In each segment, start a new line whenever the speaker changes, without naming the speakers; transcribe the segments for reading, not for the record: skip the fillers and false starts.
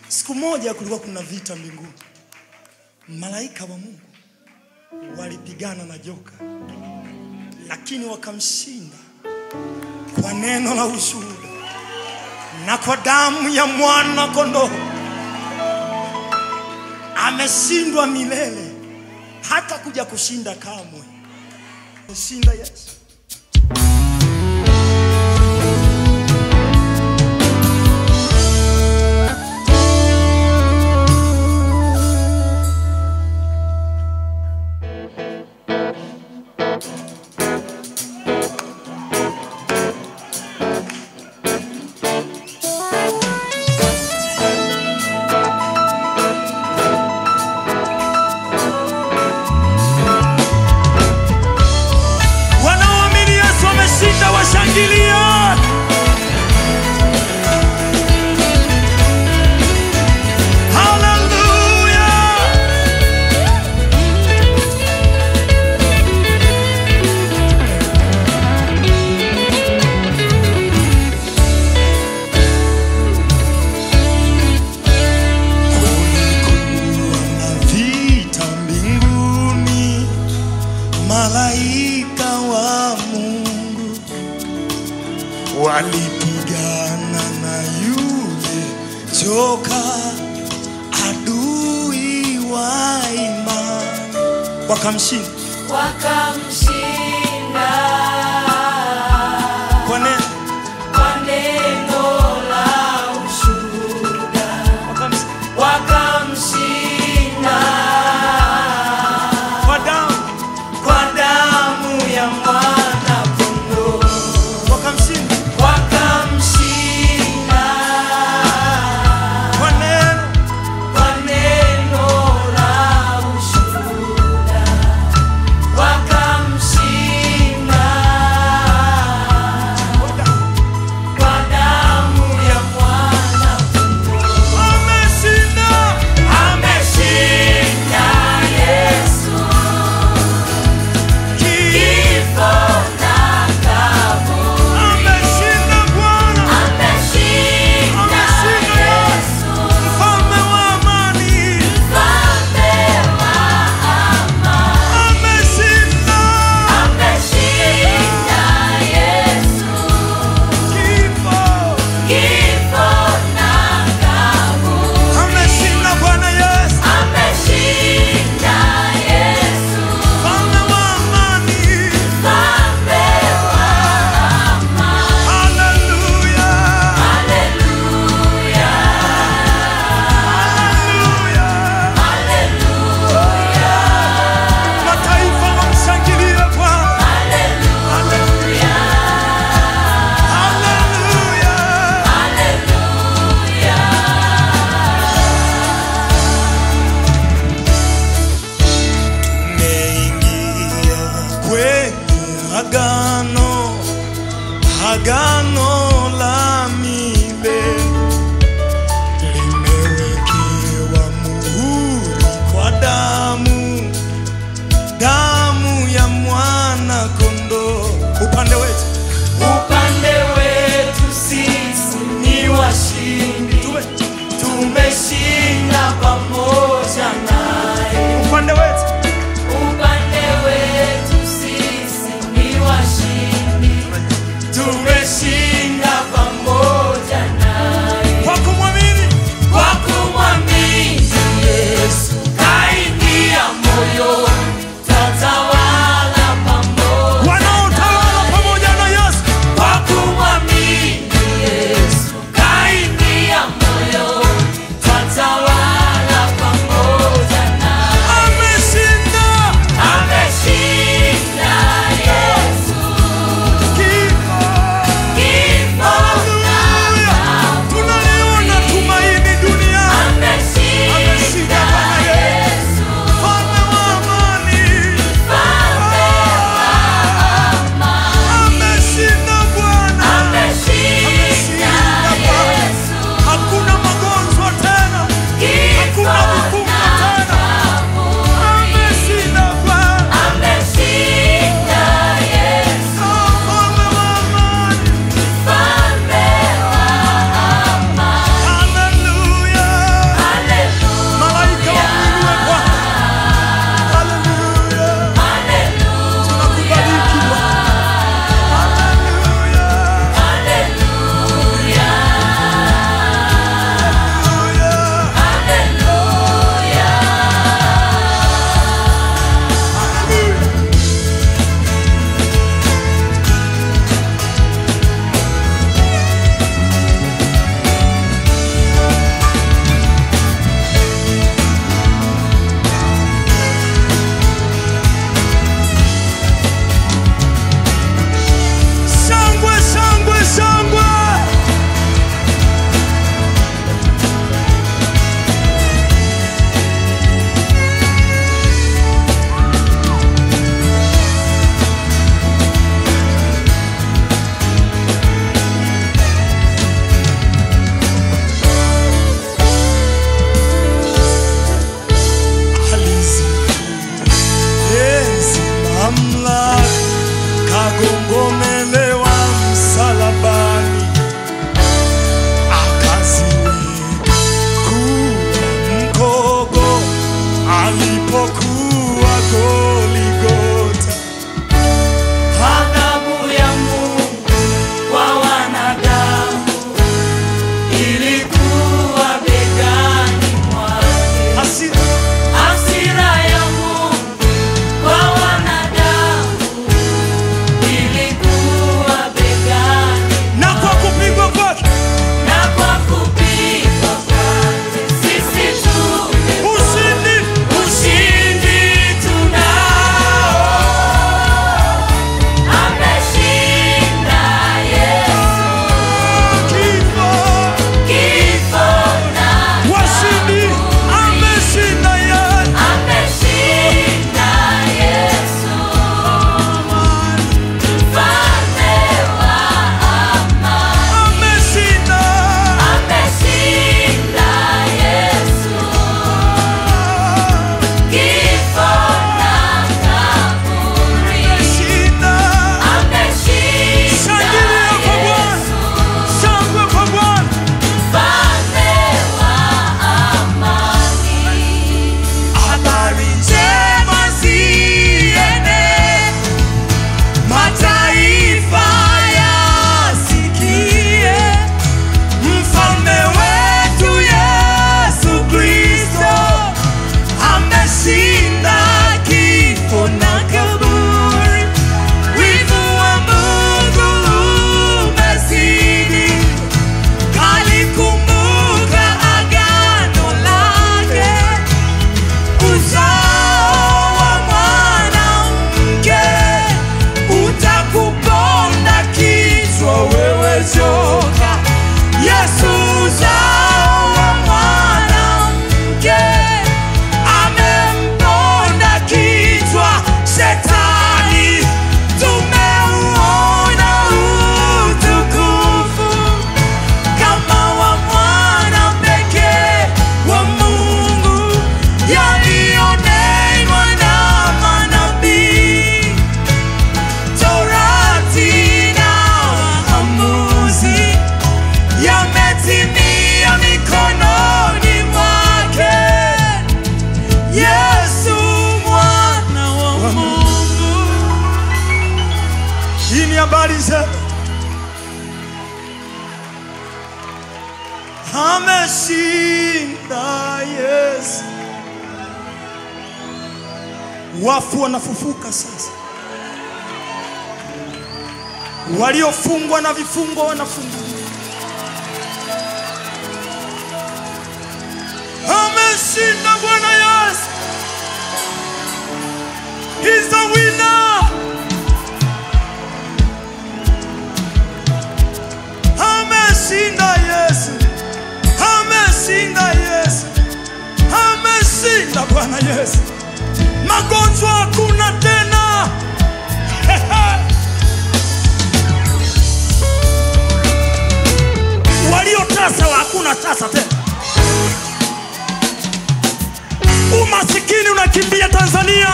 Siku moja kulikuwa kuna vita mbinguni. Malaika wa Mungu walipigana na joka, lakini wakamshinda kwa neno la ushuhuda na kwa damu ya mwana kondoo. Ameshindwa milele, hata kuja kushinda kamwe. Shinda Yesu. Malaika wa Mungu walipigana na yule joka, adui wa imani, wakamshinda. Kwa neno la ushuhuda wakamshinda. Kwa damu ya mwana kondoo wakamshinda. Kwa neno la ushuhuda wakamshinda. Kwa damu ya mwana kondoo ameshinda. Yesu agano la milele limewekewa muhuri kwa damu ya mwana kondoo. Upande wetu sisi ni washindi, tumeshinda pamoja naye. Upande wetu sisi ni washindi, tumeshinda pamoja naye. Kwa kumwamini Yesu kaingia moyo, tatawala pamoja. Wanaotawala pamoja na Yesu. Kwa kumwamini Yesu kaingia moyo, tatawala ameshinda Yesu. Wafu wanafufuka sasa, waliofungwa na vifungo wanafunguliwa. Ameshinda Bwana Yesu. He's the winner. Ameshinda Yesu. Ameshinda Yesu. Ameshinda Bwana Yesu. Magonjwa hakuna tena. Waliotasa hakuna tasa tena. Umasikini unakimbia Tanzania.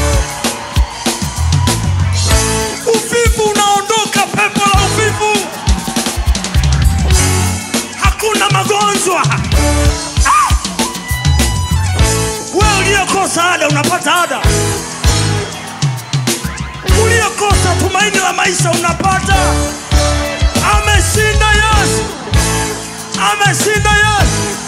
Uvivu unaondoka, pepo la uvivu. Hakuna magonjwa. Wewe uliokosa ada unapata ada. Uliokosa tumaini la maisha unapata. Ameshinda Yesu. Ameshinda Yesu.